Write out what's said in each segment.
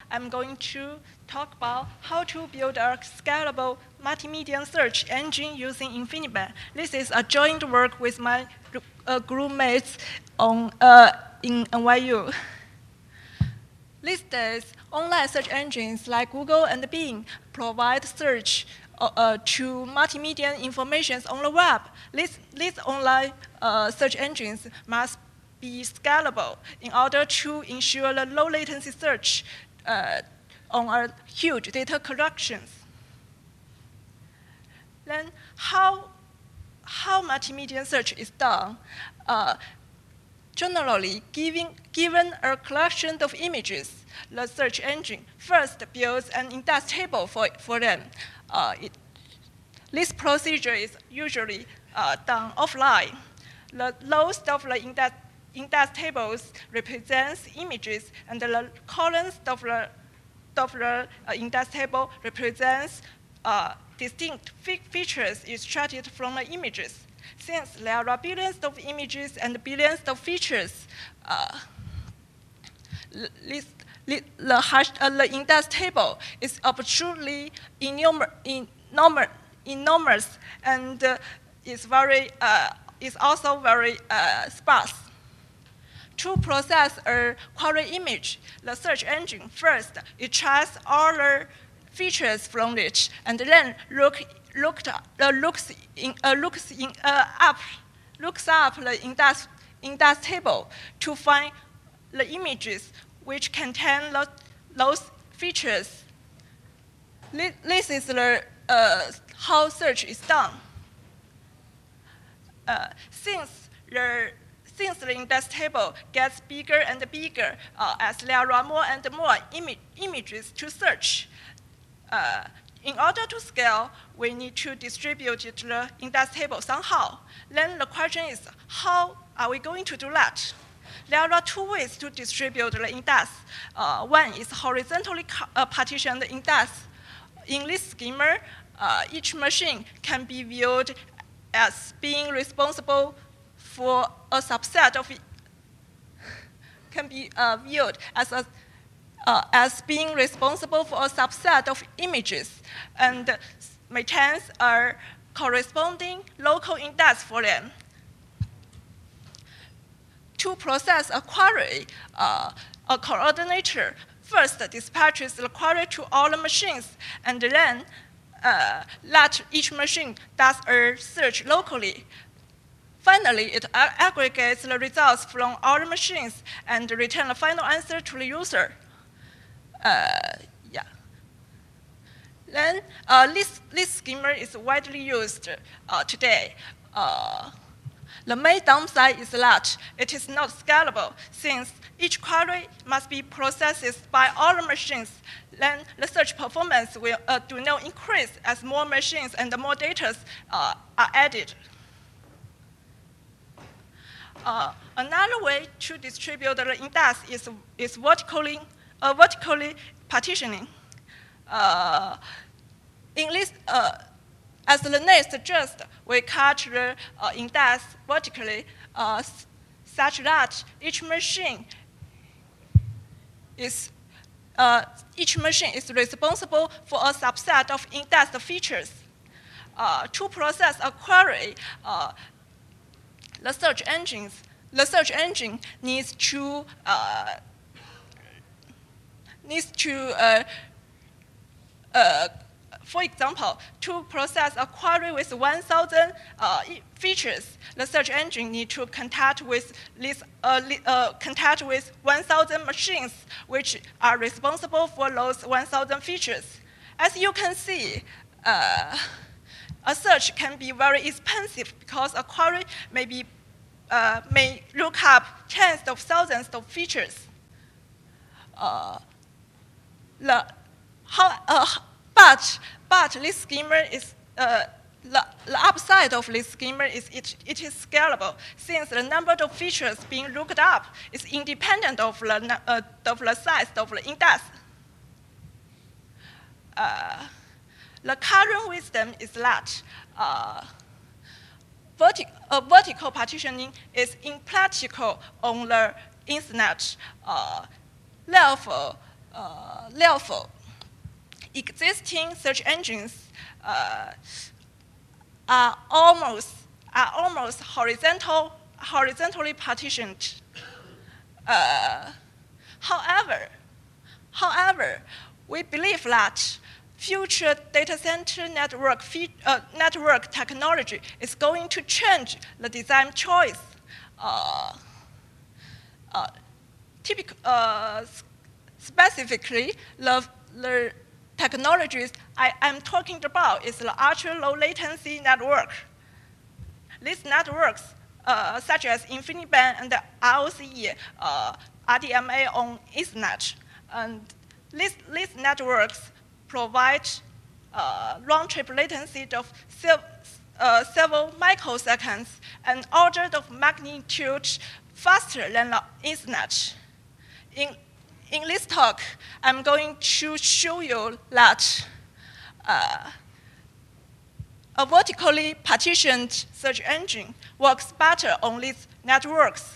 I'm going to talk about how to build a scalable multimedia search engine using InfiniBand. This is a joint work with my group mates in NYU. These days, online search engines like Google and Bing provide search to multimedia information on the web. These online search engines must be scalable in order to ensure the low latency search on our huge data collections. Then how multimedia search is done? Generally, given a collection of images, the search engine first builds an index table for them. This procedure is usually done offline. The lowest of the index tables represents images, and the columns of the index table represents distinct features extracted from the images. Since there are billions of images and billions of features, the index table is absolutely enormous and is also very sparse. To process a query image, the search engine first extracts all the features from it, and then looks up the index table to find the images which contain those features. This is how search is done. Since the index table gets bigger and bigger as there are more and more images to search, in order to scale, we need to distribute the index table somehow. Then the question is, how are we going to do that? There are two ways to distribute the index. One is horizontally partitioned index. In this schema, each machine can be viewed as being responsible for a subset of being responsible for a subset of images, and maintains a corresponding local index for them. To process a query, a coordinator first dispatches the query to all the machines, and then let each machine does a search locally. Finally, it aggregates the results from all the machines and returns the final answer to the user. Then this schema is widely used today. The main downside is that it is not scalable, since each query must be processed by all the machines. Then the search performance will do not increase as more machines and more data are added. Another way to distribute the index is vertically partitioning. As the name suggests, we cut the index vertically such that each machine is responsible for a subset of indexed features. To process a query, the search engine needs to for example, to process a query with 1,000 features, the search engine needs to contact with 1,000 machines, which are responsible for those 1,000 features. As you can see, a search can be very expensive because a query may look up tens of thousands of features. But this schema is the upside of this schema is it is scalable, since the number of features being looked up is independent of the size of the index. The current wisdom is that vertical partitioning is impractical on the internet. Therefore, Therefore, existing search engines are almost horizontally partitioned. However, we believe that future data center network technology is going to change the design choice. Specifically, the technologies I'm talking about is the ultra-low latency network. These networks, such as InfiniBand and the ROCE, RDMA on Ethernet, and these networks provide round-trip latency of several microseconds and order of magnitude faster than the Ethernet. In this talk, I'm going to show you that a vertically partitioned search engine works better on these networks.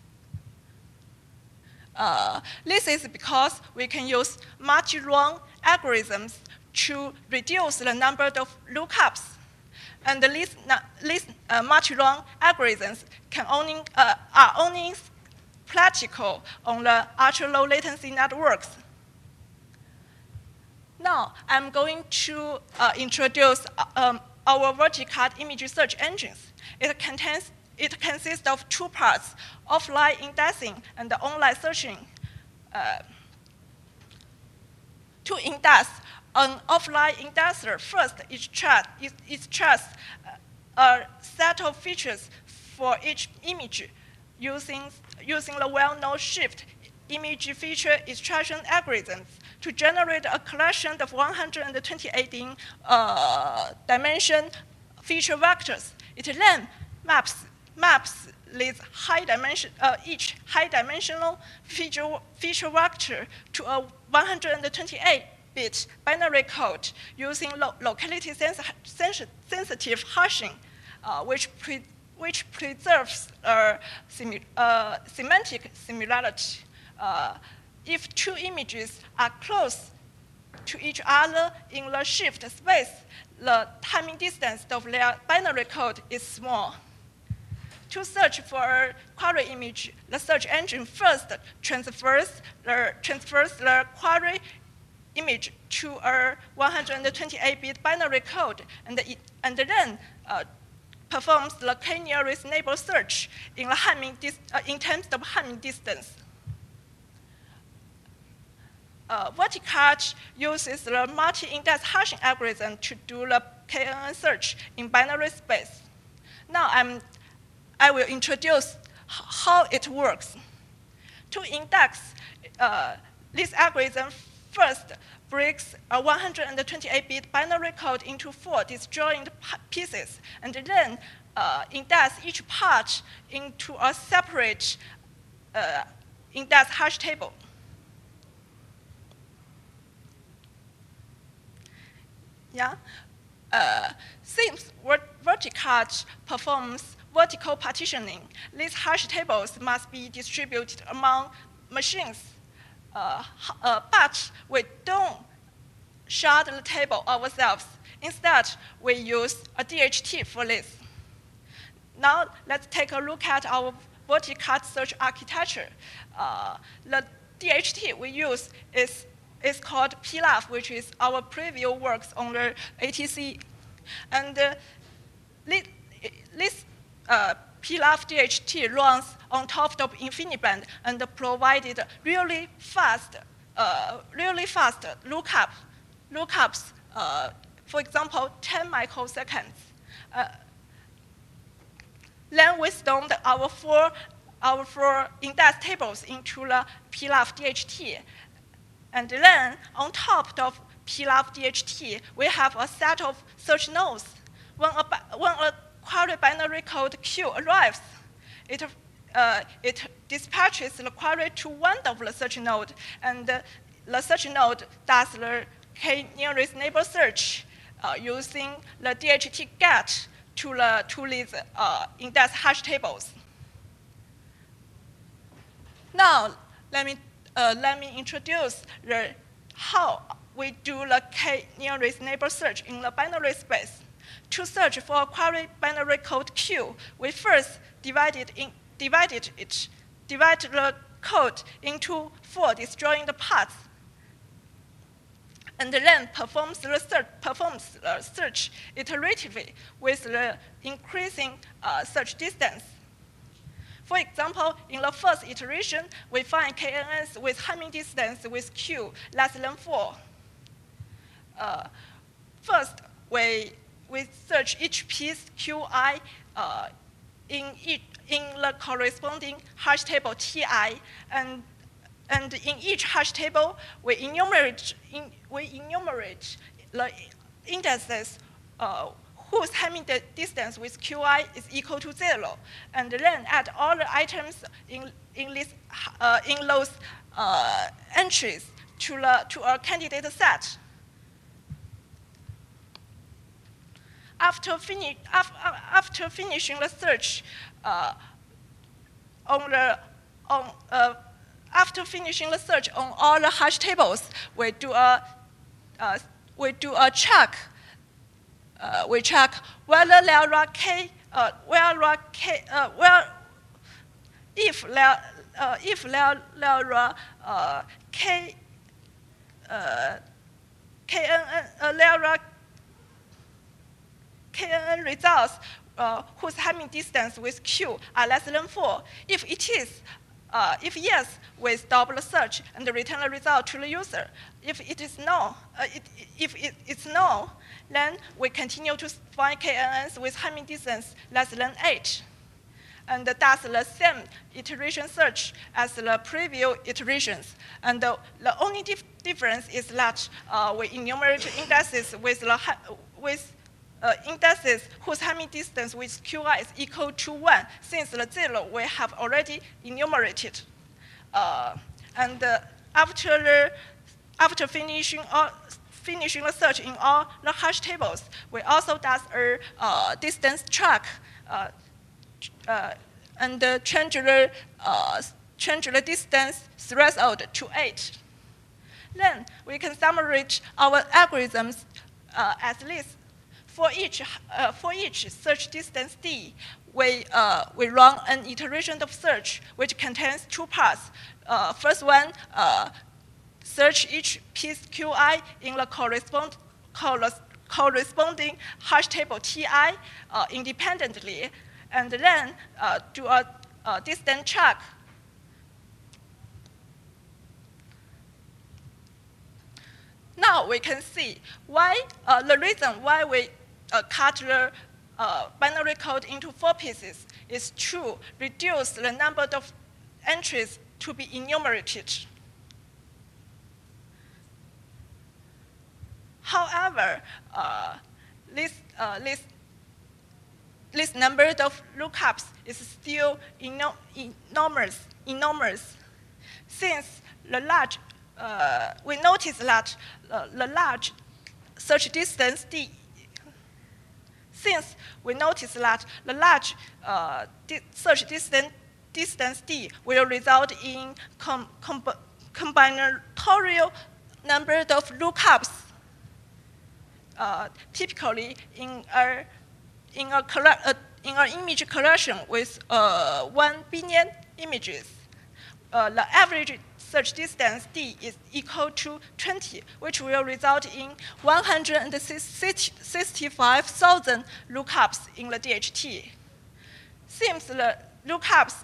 This is because we can use multi-run algorithms to reduce the number of lookups. And these multi-run algorithms are only practical on the ultra-low latency networks. Now, I'm going to introduce our verticard image search engines. It consists of two parts, offline indexing and online searching. To index an offline indexer, first it checks a set of features for each image using the well-known shift image feature extraction algorithms to generate a collection of 128 dimension feature vectors. It then maps these each high-dimensional feature vector to a 128-bit binary code using locality-sensitive hashing, which preserves semantic similarity. If two images are close to each other in the shift space, the timing distance of their binary code is small. To search for a query image, the search engine first transfers the query image to a 128-bit binary code, and then performs the k-nearest neighbor search in terms of Hamming distance. Verticard uses the multi-index hashing algorithm to do the KNN search in binary space. Now I will introduce how it works. To index, this algorithm first breaks a 128-bit binary code into 4 disjoint pieces, and then index each part into a separate index hash table. Yeah, since Verticard performs vertical partitioning, these hash tables must be distributed among machines. But we don't shard the table ourselves. Instead, we use a DHT for this. Now, let's take a look at our Verticard search architecture. The DHT we use is called PLAF, which is our preview works on the ATC. And this PLAF DHT runs on top of InfiniBand and provided really fast lookups, for example, 10 microseconds. Then we stored our four index tables into the PLAF DHT. And then, on top of PLAF DHT, we have a set of search nodes. When a query binary code Q arrives, it dispatches the query to one of the search node, and the search node does the k-nearest neighbor search using the DHT get to these index hash tables. Now, let me let me introduce how we do the k-nearest neighbor search in the binary space. To search for a query binary code Q, we first divide the code into 4 disjoint parts, and then performs the search iteratively with the increasing search distance. For example, in the first iteration, we find KNNs with Hamming distance with Q less than 4. First, we search each piece Qi in the corresponding hash table Ti, and in each hash table, we enumerate the indices whose Hamming distance with Qi is equal to 0, and then add all the items in those entries to a candidate set. After finishing the search on all the hash tables, we do a check. We check whether there are if there are KNN results whose Hamming distance with Q are less than 4. If yes, we stop the search and return the result to the user. If it's no, then we continue to find KNNs with Hamming distance less than 8, and does the same iteration search as the previous iterations. And the only difference is that we enumerate indices indices whose Hamming distance with Qi is equal to 1, since the 0 we have already enumerated. And after finishing the search in all the hash tables, we also does a distance track and change the distance threshold to 8. Then we can summarize our algorithms as this. For each search distance D, we run an iteration of search which contains 2 parts. First one, search each piece Qi in the corresponding hash table Ti independently, and then do a distance check. Now we can see the reason why we cut the binary code into 4 pieces is to reduce the number of entries to be enumerated. However, this number of lookups is still enormous. Since the large, we notice that the large search distance D. Since we notice that the large search distance D will result in combinatorial number of lookups. Typically, in an image collection with 1 billion images, the average search distance D is equal to 20, which will result in 165,000 lookups in the DHT. Since the lookups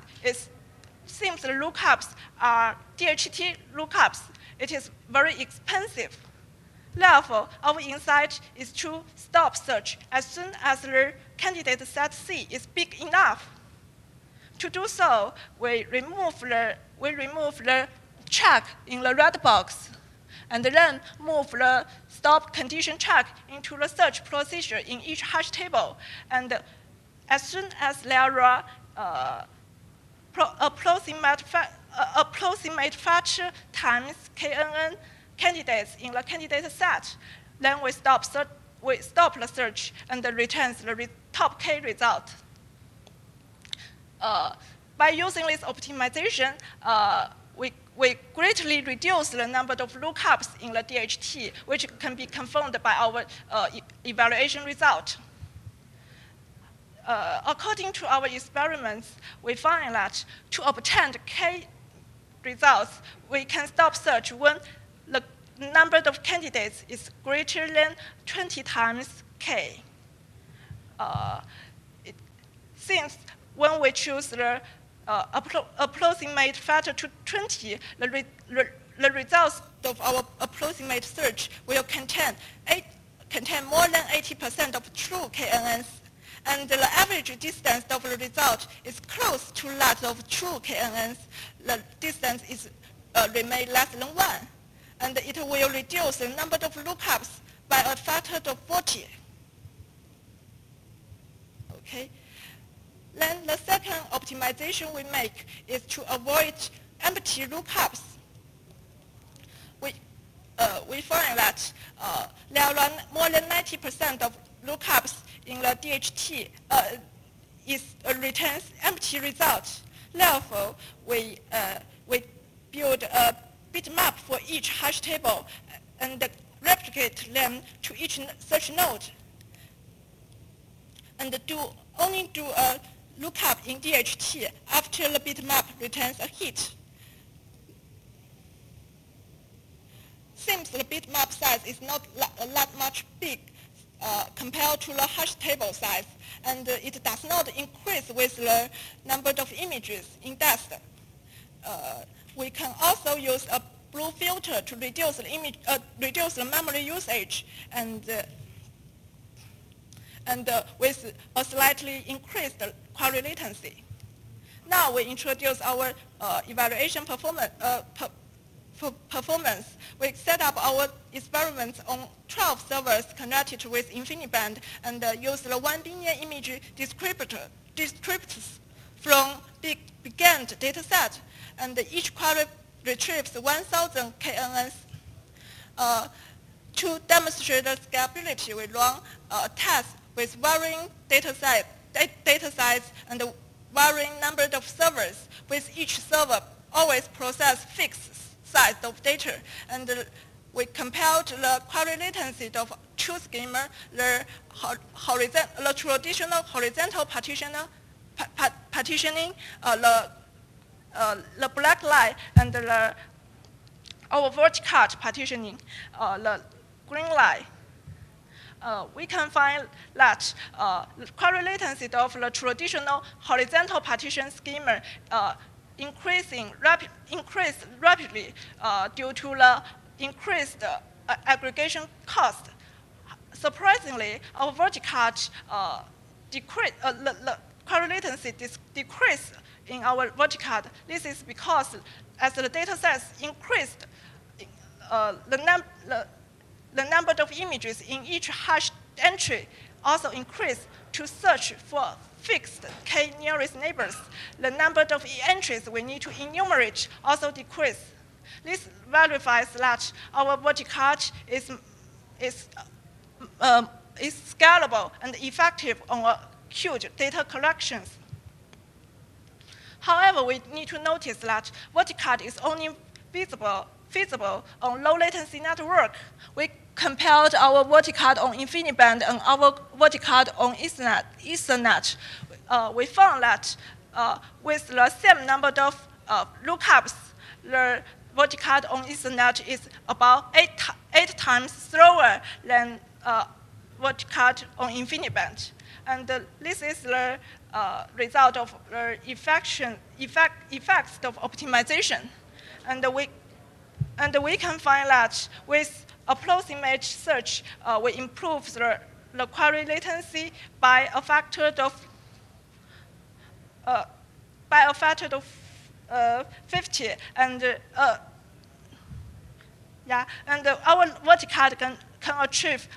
are DHT lookups, it is very expensive. Therefore, our insight is to stop search as soon as the candidate set C is big enough. To do so, we remove the check in the red box, and then move the stop condition check into the search procedure in each hash table. And as soon as there are approximate fetch times KNN candidates in the candidate set, then we stop the search and returns the top K result. By using this optimization, we greatly reduce the number of lookups in the DHT, which can be confirmed by our evaluation result. According to our experiments, we find that to obtain the K results, we can stop search when the number of candidates is greater than 20 times K. Since when we choose the approximate factor to 20, the results of our approximate search will contain more than 80% of true KNNs, and the average distance of the result is close to that of true KNNs. The distance is remain less than 1, and it will reduce the number of lookups by a factor of 40. Okay. Then the second optimization we make is to avoid empty lookups. We find that there are more than 90% of lookups in the DHT returns empty results. Therefore, we build a bitmap for each hash table and replicate them to each search node, and only do a lookup in DHT after the bitmap returns a hit. Since the bitmap size is not that much big compared to the hash table size, and it does not increase with the number of images indexed, we can also use a blue filter to reduce the memory usage, and with a slightly increased query latency. Now we introduce our evaluation performance. We set up our experiments on 12 servers connected with InfiniBand and use the 1 billion image descriptors from began dataset, and each query retrieves 1,000 KNNs. To demonstrate the scalability, we run tests with varying data size and varying number of servers, with each server always process fixed size of data, and we compared the query latency of two schema, the traditional horizontal partitioning, the black line, and our vertical partitioning, the green line. We can find that the query latency of the traditional horizontal partition schema increased rapidly due to the increased aggregation cost. Surprisingly, our vertical decrease, the query latency decreased in our vertical. This is because as the data sets increased, the number of images in each hash entry also increased. To search for fixed K nearest neighbors, the number of entries we need to enumerate also decreased. This verifies that our vertical is scalable and effective on huge data collections. However, we need to notice that vertical is only feasible on low latency network. We compared our vertical on InfiniBand and our vertical on Ethernet. We found that with the same number of lookups, the vertical on Ethernet is about eight times slower than vertical on InfiniBand. And this is the result of the effects of optimization. And we can find that with approximate search, we improve the query latency by a factor of 50, and our vertical can achieve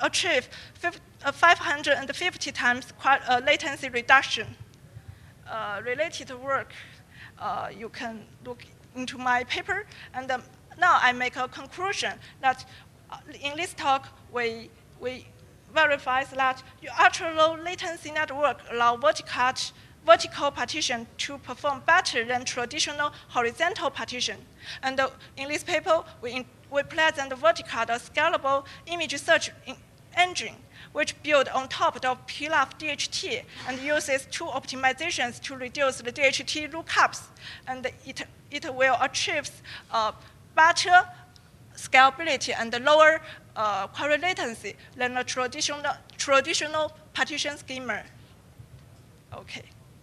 550 times latency reduction. Related work, you can look into my paper, and now I make a conclusion that in this talk we verify that your ultra-low latency network allow vertical vertical partition to perform better than traditional horizontal partition. And in this paper, we present Verticad, a scalable image search engine, which built on top of pilaf DHT and uses two optimizations to reduce the DHT lookups. And it will achieve better scalability and lower query latency than a traditional partition schema. Okay.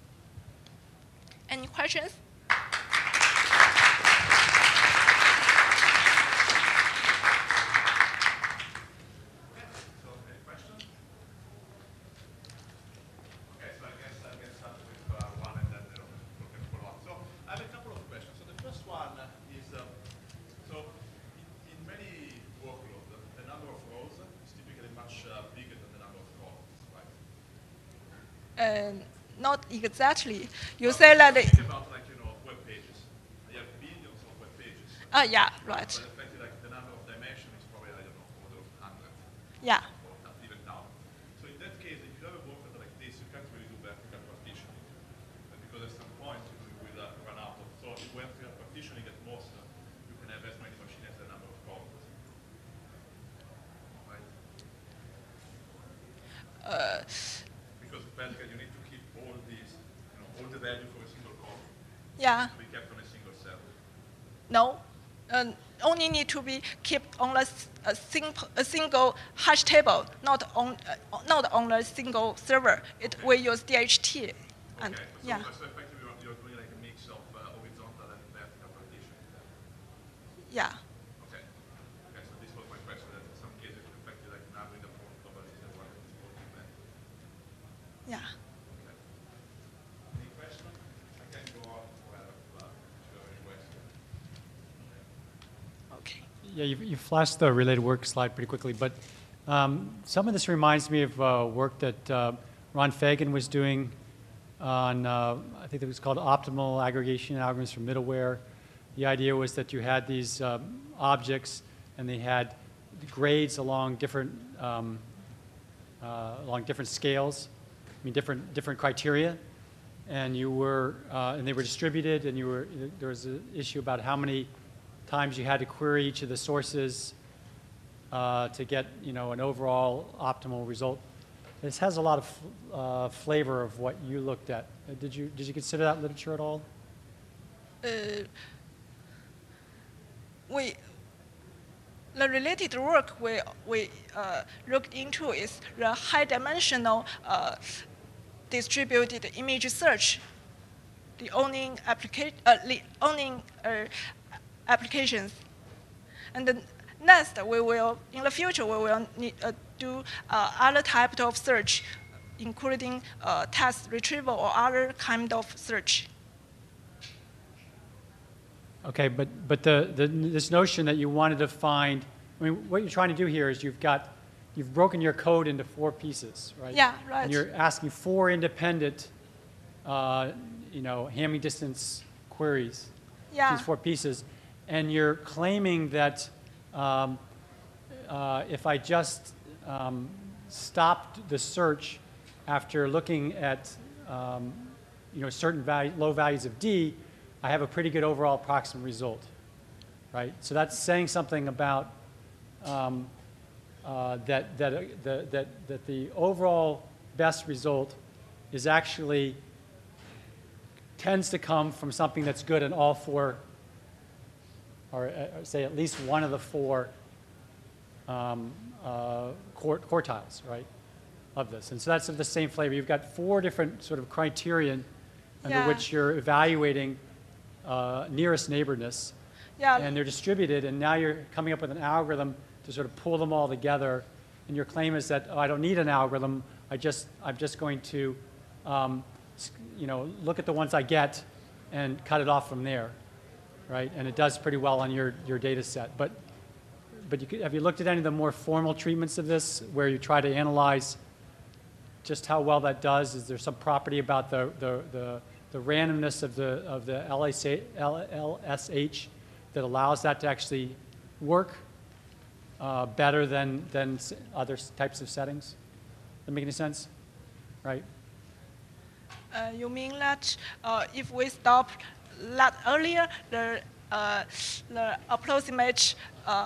Any questions? Not exactly. You say that. Think about web pages. You have billions of web pages. Yeah, right. But effectively, the number of dimensions is probably order of 100. Yeah. Or not even down. So in that case, if you have a workload like this, you can't really do vertical partitioning, because at some point you will run out of. So if vertical partitioning at most, you can have as many machines as the number of columns. Right? Because vertical, you need to keep all these, all the value for a single column. Yeah. To be kept on a single cell. No. Only need to be kept on a single hash table, not on a single server. We use DHT. And, okay. Yeah. So effectively, you're doing like a mix of horizontal and vertical partition. Yeah. Okay. Okay. So this was my question. That in some cases, effectively, like narrowing the point globally is one of the important events. Yeah. Okay. Any question? I can go on forever. But if you have any question. Okay. Yeah, you flashed the related work slide pretty quickly, but some of this reminds me of work that Ron Fagan was doing on, I think it was called optimal aggregation algorithms for middleware. The idea was that you had these objects, and they had grades along different scales, I mean different criteria, and you were and they were distributed, and there was an issue about how many times you had to query each of the sources to get an overall optimal result. This has a lot of flavor of what you looked at. Did you consider that literature at all? The related work we looked into is the high-dimensional distributed image search, the owning applications. And then next, in the future, we will need do other types of search, including text retrieval or other kind of search. Okay, but this notion that you wanted to find, I mean, what you're trying to do here is you've broken your code into 4 pieces, right? Yeah, right. And you're asking 4 independent, Hamming distance queries. Yeah. These 4 pieces, and you're claiming that if I just stopped the search after looking at certain low values of D, I have a pretty good overall approximate result, right? So that's saying something about that the overall best result is actually tends to come from something that's good in all 4, or say at least one of the 4 quartiles, right, of this. And so that's of the same flavor. You've got 4 different sort of criterion under which you're evaluating nearest neighborness. Yeah. And they're distributed, and now you're coming up with an algorithm to sort of pull them all together. And your claim is that, I don't need an algorithm. I'm just going to look at the ones I get and cut it off from there, right? And it does pretty well on your data set. But have you looked at any of the more formal treatments of this, where you try to analyze just how well that does? Is there some property about the randomness of the LSH that allows that to actually work better than other types of settings? Does that make any sense? Right? You mean that if we stop that earlier, the approximate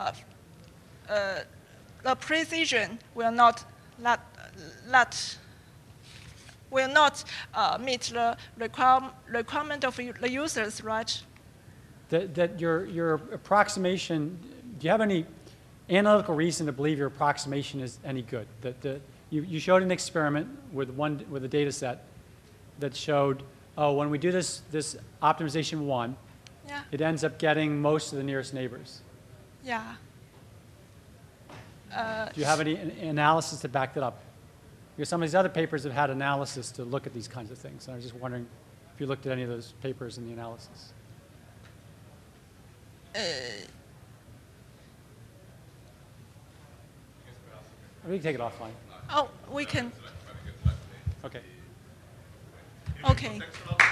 the precision will not meet the requirement of the users, right? That your approximation, do you have any analytical reason to believe your approximation is any good? You showed an experiment with a data set that showed, oh, when we do this optimization 1, Yeah. it ends up getting most of the nearest neighbors. Yeah. Do you have any analysis to back that up? Because some of these other papers have had analysis to look at these kinds of things. And I was just wondering if you looked at any of those papers in the analysis. We can take it offline. Oh, we can. Okay. Okay.